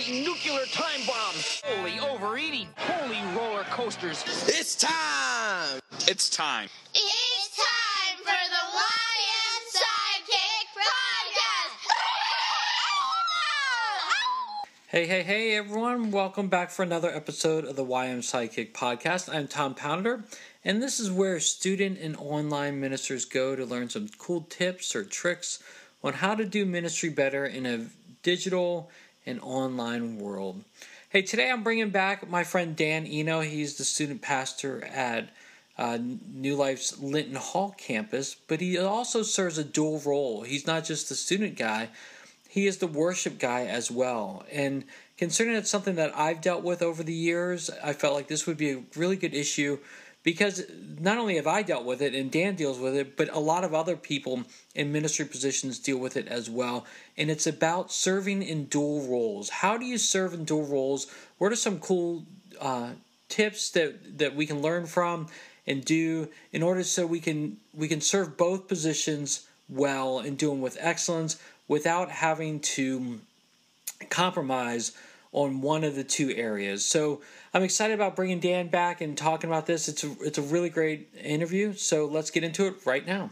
nuclear time bomb. Holy overeating. Holy roller coasters. It's time. It's time. It's time for the YM Sidekick Podcast. Hey, everyone. Welcome back for another episode of the YM Sidekick Podcast. I'm Tom Pounder, and this is where student and online ministers go to learn some cool tips or tricks on how to do ministry better in a digital and online world. Hey, today I'm bringing back my friend Dan Eno. He's the student pastor at New Life's Linton Hall campus, but he also serves a dual role. He's not just the student guy, he is the worship guy as well. And considering it's something that I've dealt with over the years, I felt like this would be a really good issue because not only have I dealt with it and Dan deals with it, but a lot of other people in ministry positions deal with it as well. And it's about serving in dual roles. How do you serve in dual roles? What are some cool tips that we can learn from and do in order so we can serve both positions well and do them with excellence without having to compromise on one of the two areas. So I'm excited about bringing Dan back and talking about this. It's a really great interview, so let's get into it right now.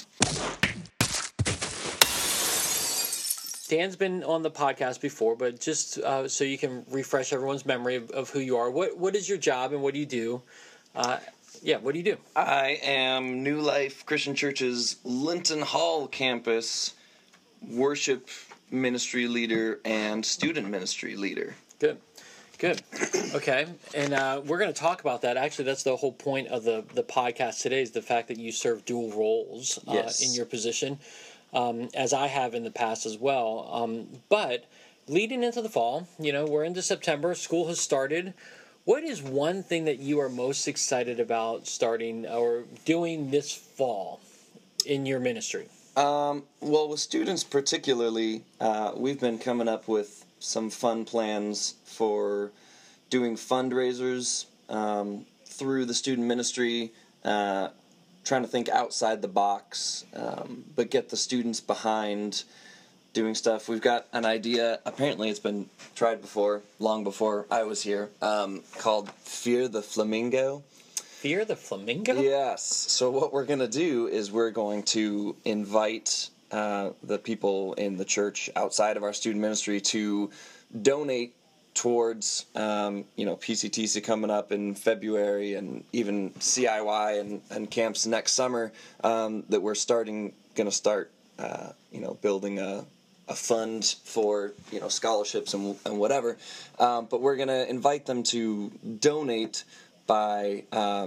Dan's been on the podcast before, but just so you can refresh everyone's memory of who you are. What is your job and what do you do? What do you do? I am New Life Christian Church's Linton Hall campus worship ministry leader and student ministry leader. Good. Okay. And we're going to talk about that. Actually, that's the whole point of the podcast today is the fact that you serve dual roles in your position, as I have in the past as well. But leading into the fall, we're into September. School has started. What is one thing that you are most excited about starting or doing this fall in your ministry? Well, with students particularly, we've been coming up with some fun plans for doing fundraisers through the student ministry, trying to think outside the box, but get the students behind doing stuff. We've got an idea, apparently it's been tried before, long before I was here, called Fear the Flamingo. Fear the Flamingo? Yes. So what we're going to do is we're going to invite the people in the church outside of our student ministry to donate towards, PCTC coming up in February and even CIY and camps next summer, that we're going to start, building a fund for, scholarships and whatever. But we're going to invite them to donate by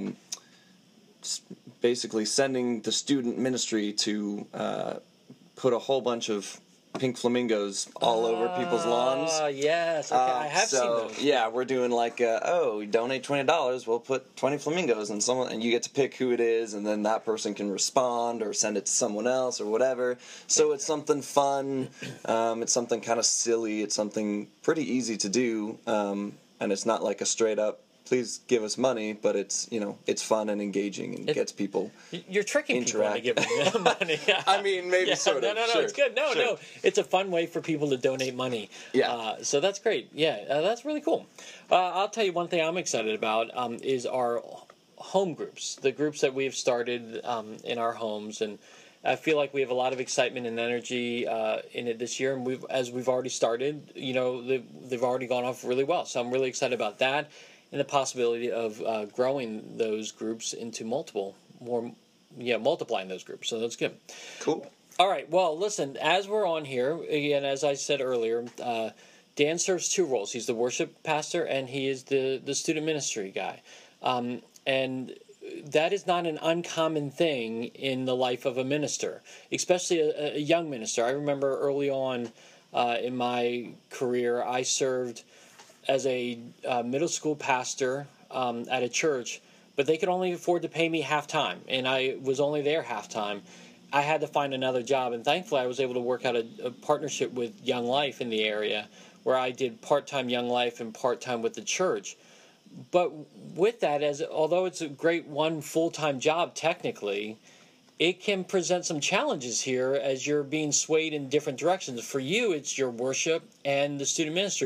basically sending the student ministry to put a whole bunch of pink flamingos all over people's lawns. Yes. Okay, I have seen those. Yeah, we're doing like, we donate $20, we'll put 20 flamingos, and you get to pick who it is, and then that person can respond or send it to someone else or whatever. So it's something fun, it's something kind of silly, it's something pretty easy to do, and it's not like a straight up, please give us money, but it's it's fun and engaging and gets people. You're tricking people into giving them money. I mean, maybe sort of. No, sure. It's good. No, it's a fun way for people to donate money. Yeah. So that's great. Yeah, that's really cool. I'll tell you one thing I'm excited about is our home groups, the groups that we've started in our homes, and I feel like we have a lot of excitement and energy in it this year, and we've already started. They've already gone off really well, so I'm really excited about that. And the possibility of growing those groups into multiplying those groups. So that's good. Cool. All right. Well, listen, as we're on here, again, as I said earlier, Dan serves two roles. He's the worship pastor and he is the student ministry guy. And that is not an uncommon thing in the life of a minister, especially a young minister. I remember early on in my career, I served as a middle school pastor at a church, but they could only afford to pay me half-time, and I was only there half-time. I had to find another job, and thankfully I was able to work out a partnership with Young Life in the area where I did part-time Young Life and part-time with the church. But with that, although it's a great one full-time job technically, it can present some challenges here as you're being swayed in different directions. For you, it's your worship and the student ministry.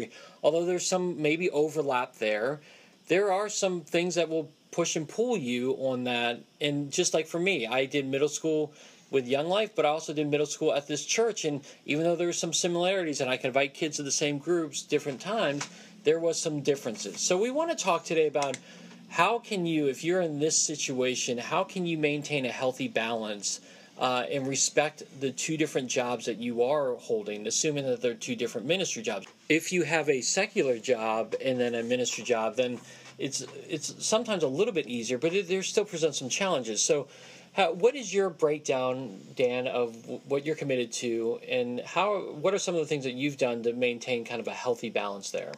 although there's some maybe overlap there are some things that will push and pull you on that. And just like for me, I did middle school with Young Life, but I also did middle school at this church. And even though there were some similarities and I could invite kids to the same groups different times, there was some differences. So we want to talk today about how can you, if you're in this situation, how can you maintain a healthy balance and respect the two different jobs that you are holding, assuming that they're two different ministry jobs. If you have a secular job and then a ministry job, then it's sometimes a little bit easier, but there still presents some challenges. So what is your breakdown, Dan, of what you're committed to, and what are some of the things that you've done to maintain kind of a healthy balance there?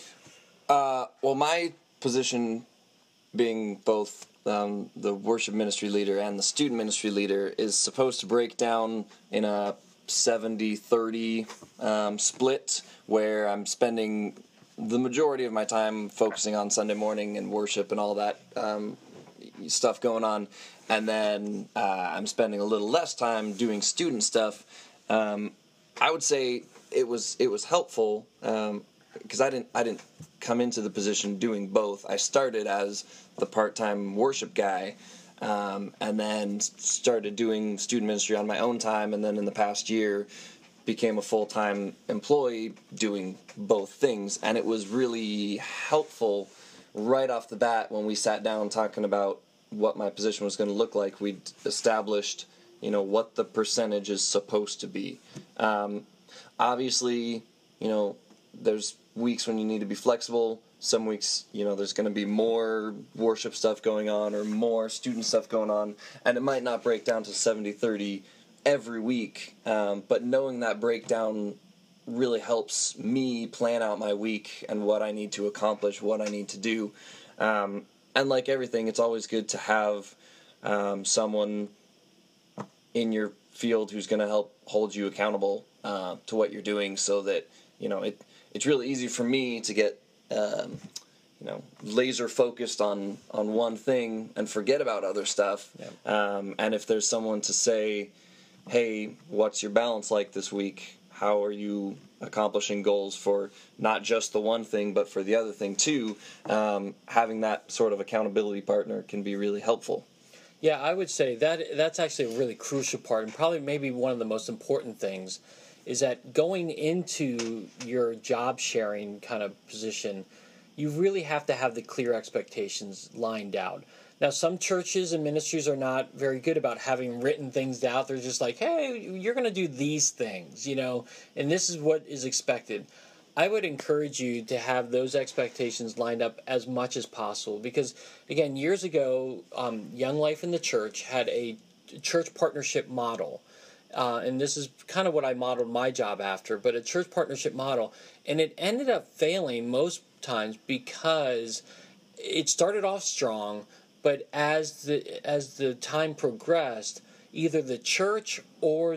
Well, my position being both the worship ministry leader and the student ministry leader is supposed to break down in a 70-30 split, where I'm spending the majority of my time focusing on Sunday morning and worship and all that stuff going on, and then I'm spending a little less time doing student stuff. I would say it was helpful because I didn't come into the position doing both. I started as the part-time worship guy, and then started doing student ministry on my own time, and then in the past year became a full-time employee doing both things. And it was really helpful right off the bat when we sat down talking about what my position was going to look like. We'd established, what the percentage is supposed to be. Obviously, there's weeks when you need to be flexible. Some weeks, there's going to be more worship stuff going on or more student stuff going on, and it might not break down to 70-30 every week, but knowing that breakdown really helps me plan out my week and what I need to accomplish, what I need to do. And like everything, it's always good to have someone in your field who's going to help hold you accountable to what you're doing, so that, it's really easy for me to get laser focused on one thing and forget about other stuff. Yeah. And if there's someone to say, hey, what's your balance like this week? How are you accomplishing goals for not just the one thing, but for the other thing too? Having that sort of accountability partner can be really helpful. Yeah, I would say that's actually a really crucial part, and probably maybe one of the most important things is that going into your job sharing kind of position, you really have to have the clear expectations lined out. Now, some churches and ministries are not very good about having written things out. They're just like, hey, you're going to do these things, and this is what is expected. I would encourage you to have those expectations lined up as much as possible, because, again, years ago, Young Life in the Church had a church partnership model. And this is kind of what I modeled my job after, but a church partnership model. And it ended up failing most times because it started off strong, but as the time progressed, either the church or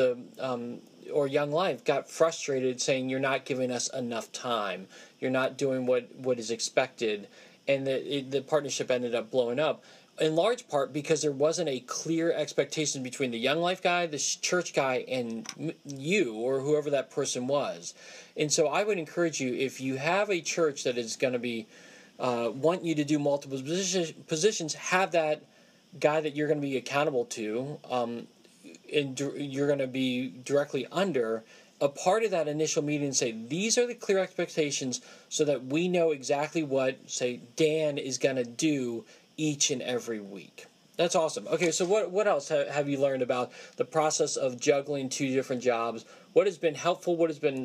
or Young Life got frustrated, saying, you're not giving us enough time, you're not doing what is expected, and the partnership ended up blowing up. In large part because there wasn't a clear expectation between the Young Life guy, the church guy, and you, or whoever that person was. And so I would encourage you, if you have a church that is going to be want you to do multiple positions, have that guy that you're going to be accountable to, and you're going to be directly under, a part of that initial meeting, and say, these are the clear expectations, so that we know exactly what, say, Dan is going to do each and every week. That's awesome. Okay, so what else have you learned about the process of juggling two different jobs? What has been helpful? What has been,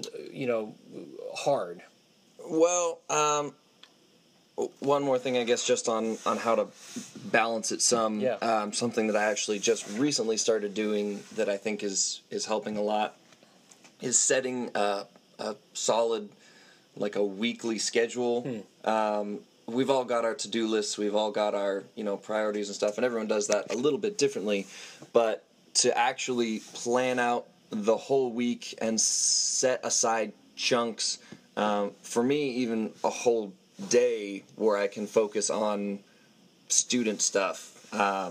hard? Well, one more thing, I guess, just on how to balance it some. Yeah. Something that I actually just recently started doing that I think is helping a lot is setting a solid, like a weekly schedule. We've all got our to-do lists, we've all got our, priorities and stuff, and everyone does that a little bit differently. But to actually plan out the whole week and set aside chunks, for me, even a whole day where I can focus on student stuff.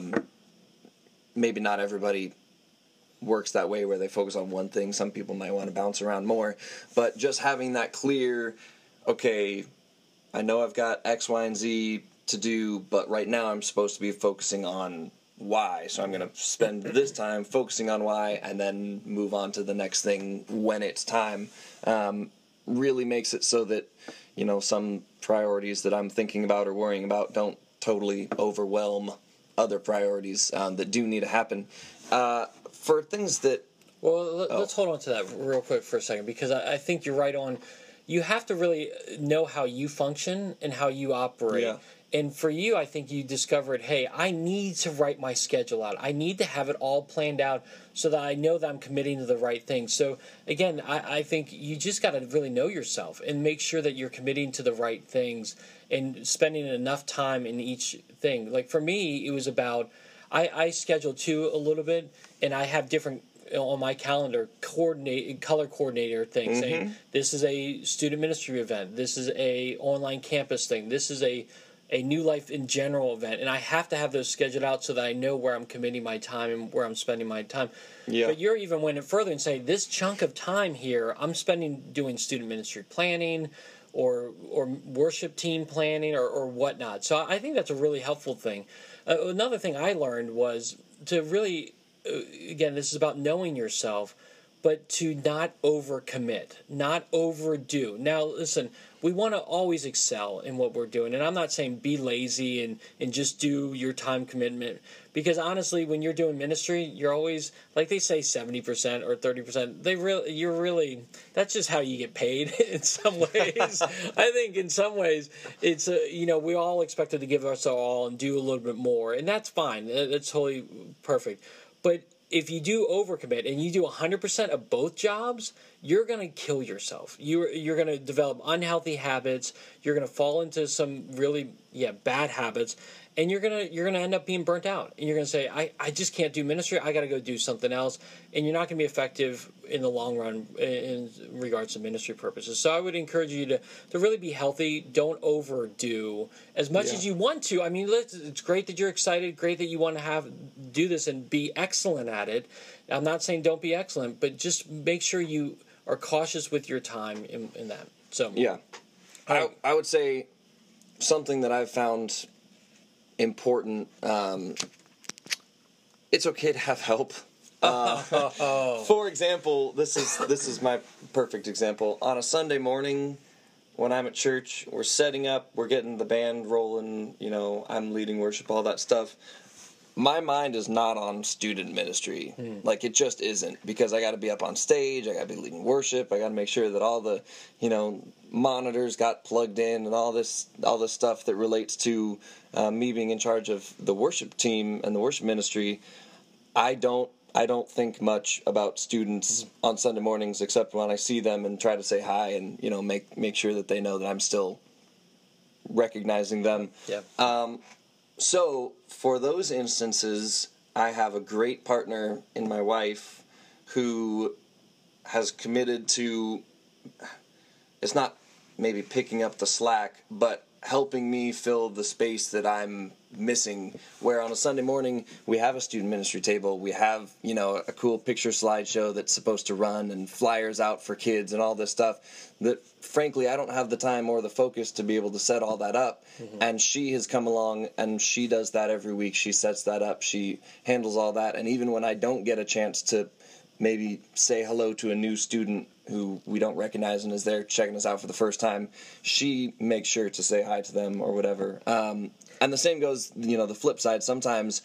Maybe not everybody works that way where they focus on one thing. Some people might want to bounce around more. But just having that clear, okay, I know I've got X, Y, and Z to do, but right now I'm supposed to be focusing on Y, so I'm going to spend this time focusing on Y and then move on to the next thing when it's time. Really makes it so that, some priorities that I'm thinking about or worrying about don't totally overwhelm other priorities that do need to happen. For things that... Well, let's hold on to that real quick for a second, because I think you're right on. You have to really know how you function and how you operate. Yeah. And for you, I think you discovered, hey, I need to write my schedule out. I need to have it all planned out so that I know that I'm committing to the right thing. So, again, I think you just got to really know yourself and make sure that you're committing to the right things and spending enough time in each thing. Like, for me, it was about, I schedule too a little bit, and I have different on my calendar color coordinator thing, saying this is a student ministry event, this is a online campus thing, this is a New Life in General event, and I have to have those scheduled out so that I know where I'm committing my time and where I'm spending my time. Yeah. But you're even went further and say this chunk of time here I'm spending doing student ministry planning or worship team planning or whatnot. So I think that's a really helpful thing. Another thing I learned was to really, again, this is about knowing yourself, but to not overcommit, not overdo. Now, listen, we want to always excel in what we're doing, and I'm not saying be lazy and just do your time commitment, because honestly, when you're doing ministry, you're always, like they say, 70% or 30%. That's just how you get paid in some ways. I think in some ways, it's we all expected to give us our all and do a little bit more, and that's fine. That's totally perfect, but if you do overcommit and you do 100% of both jobs, you're going to kill yourself. You're going to develop unhealthy habits. You're going to fall into some really bad habits, and you're going to end up being burnt out. And you're going to say, I just can't do ministry. I got to go do something else, and you're not going to be effective in the long run in regards to ministry purposes. So I would encourage you to really be healthy. Don't overdo as much as you want to. I mean, it's great that you're excited. Great that you want to do this and be excellent at it. I'm not saying don't be excellent, but just make sure you are cautious with your time in that. So yeah, I would say something that I've found important. It's okay to have help. For example, this is my perfect example. On a Sunday morning, when I'm at church, we're setting up, we're getting the band rolling. I'm leading worship, all that stuff. My mind is not on student ministry. Like, it just isn't, because I got to be up on stage, I got to be leading worship, I got to make sure that all the, monitors got plugged in and all this stuff that relates to me being in charge of the worship team and the worship ministry. I don't think much about students on Sunday mornings, except when I see them and try to say hi and, make sure that they know that I'm still recognizing them. Yeah. So, for those instances, I have a great partner in my wife who has committed to, it's not maybe picking up the slack, but helping me fill the space that I'm missing. Where on a Sunday morning, we have a student ministry table, we have, a cool picture slideshow that's supposed to run and flyers out for kids and all this stuff that, frankly, I don't have the time or the focus to be able to set all that up. And she has come along and she does that every week. She sets that up, she handles all that, and even when I don't get a chance to maybe say hello to a new student who we don't recognize and is there checking us out for the first time, she makes sure to say hi to them or whatever. And the same goes, the flip side. Sometimes,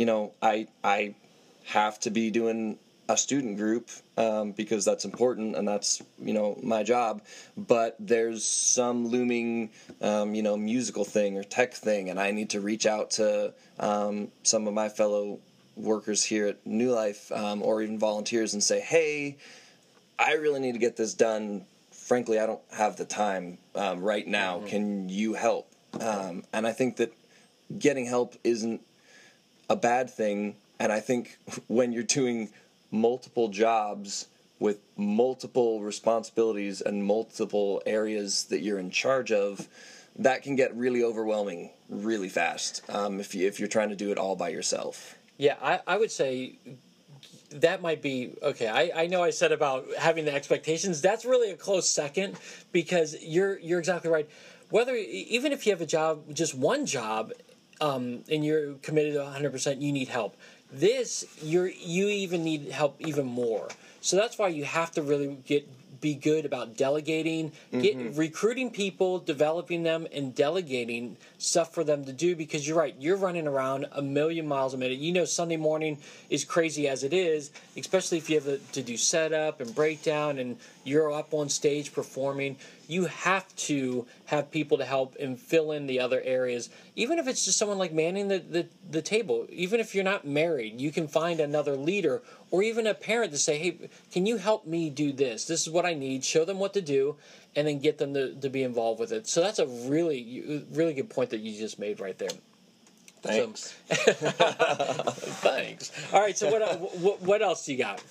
I have to be doing a student group because that's important and that's, my job. But there's some looming, musical thing or tech thing, and I need to reach out to some of my fellow workers here at New Life or even volunteers and say, hey, I really need to get this done. Frankly, I don't have the time right now. Can you help? And I think that getting help isn't a bad thing. And I think when you're doing multiple jobs with multiple responsibilities and multiple areas that you're in charge of, that can get really overwhelming really fast if you're trying to do it all by yourself. Yeah, I would say that might be okay. I know I said about having the expectations. That's really a close second, because you're exactly right. Whether even if you have a job, just one job, and you're committed to 100%, you need help. You even need help even more. So that's why you have to really be good about delegating, recruiting people, developing them, and delegating stuff for them to do, because you're right, you're running around a million miles a minute. You know, Sunday morning is crazy as it is, especially if you have to do setup and breakdown and you're up on stage performing. You have to have people to help and fill in the other areas. Even if it's just someone like manning the table, even if you're not married, you can find another leader or even a parent to say, hey, can you help me do this? This is what I need. Show them what to do, and then get them to be involved with it. So that's a really, really good point that you just made right there. Thanks. So, thanks. All right, so what else do you got?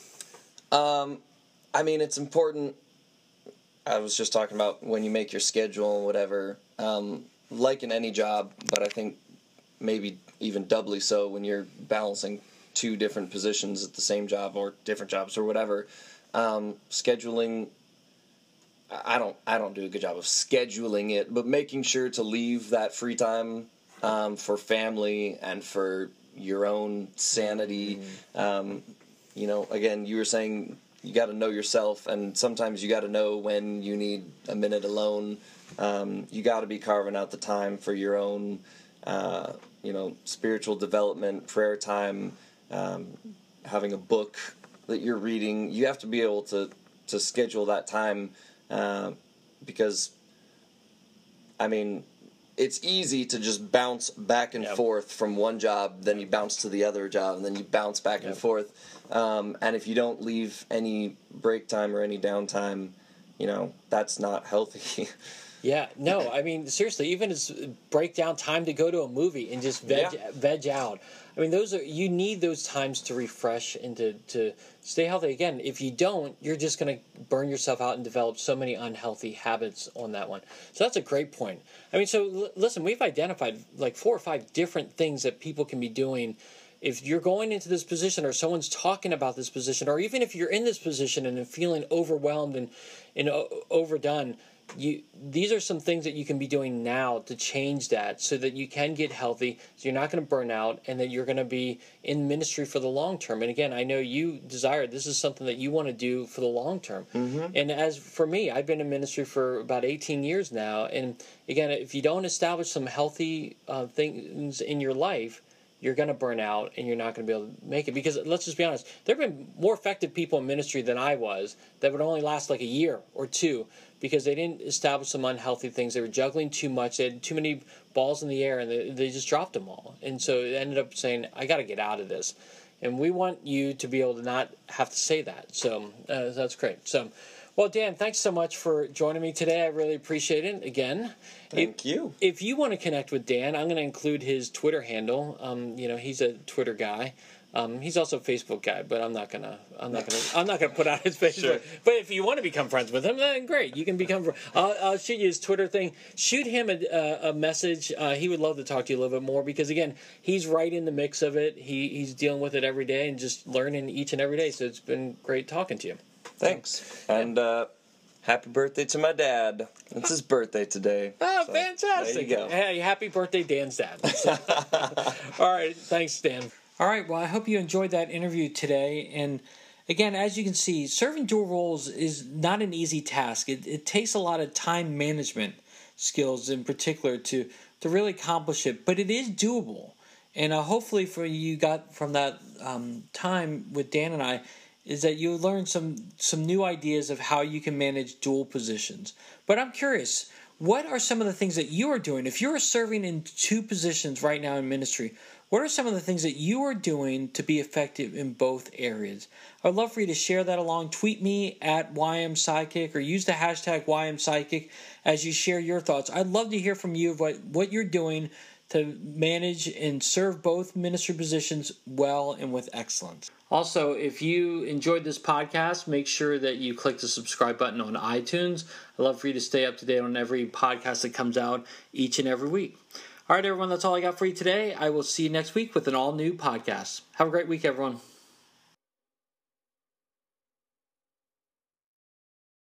I mean, it's important. I was just talking about when you make your schedule and whatever, like in any job, but I think maybe even doubly so when you're balancing two different positions at the same job or different jobs or whatever. Scheduling, I don't do a good job of scheduling it, but making sure to leave that free time for family and for your own sanity. You know, again, you were saying you got to know yourself, and sometimes you got to know when you need a minute alone. You got to be carving out the time for your own, spiritual development, prayer time, having a book that you're reading. You have to be able to schedule that time, because, I mean, it's easy to just bounce back and forth from one job, then you bounce to the other job, and then you bounce back and forth. And if you don't leave any break time or any downtime, that's not healthy. Yeah, no, I mean, seriously, even as break down time to go to a movie and just veg out. I mean, you need those times to refresh and to stay healthy. Again, if you don't, you're just going to burn yourself out and develop so many unhealthy habits on that one. So that's a great point. I mean, so listen, we've identified like 4 or 5 different things that people can be doing. If you're going into this position, or someone's talking about this position, or even if you're in this position and feeling overwhelmed and overdone, these are some things that you can be doing now to change that, so that you can get healthy, so you're not going to burn out, and that you're going to be in ministry for the long term. And again, I know you desire, this is something that you want to do for the long term. And as for me, I've been in ministry for about 18 years now, and again, if you don't establish some healthy things in your life, you're going to burn out, and you're not going to be able to make it. Because let's just be honest, there have been more effective people in ministry than I was that would only last like a year or two, because they didn't establish some unhealthy things. They were juggling too much. They had too many balls in the air, and they just dropped them all. And so it ended up saying, I got to get out of this. And we want you to be able to not have to say that. So that's great. So, well, Dan, thanks so much for joining me today. I really appreciate it. Again, Thank you. If you want to connect with Dan, I'm going to include his Twitter handle. He's a Twitter guy. He's also a Facebook guy, but I'm not gonna put out his Facebook. Sure. But if you want to become friends with him, then great, you can become. I'll shoot you his Twitter thing. Shoot him a message. He would love to talk to you a little bit more, because again, he's right in the mix of it. He's dealing with it every day and just learning each and every day. So it's been great talking to you. Thanks. And happy birthday to my dad. It's his birthday today. Oh, so fantastic. There you go. Hey, happy birthday, Dan's dad. All right, thanks, Dan. All right, well, I hope you enjoyed that interview today. And again, as you can see, serving dual roles is not an easy task. It takes a lot of time management skills in particular to really accomplish it, but it is doable. And hopefully for you got from that time with Dan and I is that you learn some new ideas of how you can manage dual positions. But I'm curious, what are some of the things that you are doing? If you're serving in 2 positions right now in ministry, what are some of the things that you are doing to be effective in both areas? I'd love for you to share that along. Tweet me at YMSidekick or use the hashtag YMSidekick as you share your thoughts. I'd love to hear from you of what you're doing to manage and serve both ministry positions well and with excellence. Also, if you enjoyed this podcast, make sure that you click the subscribe button on iTunes. I'd love for you to stay up to date on every podcast that comes out each and every week. All right, everyone, that's all I got for you today. I will see you next week with an all-new podcast. Have a great week, everyone.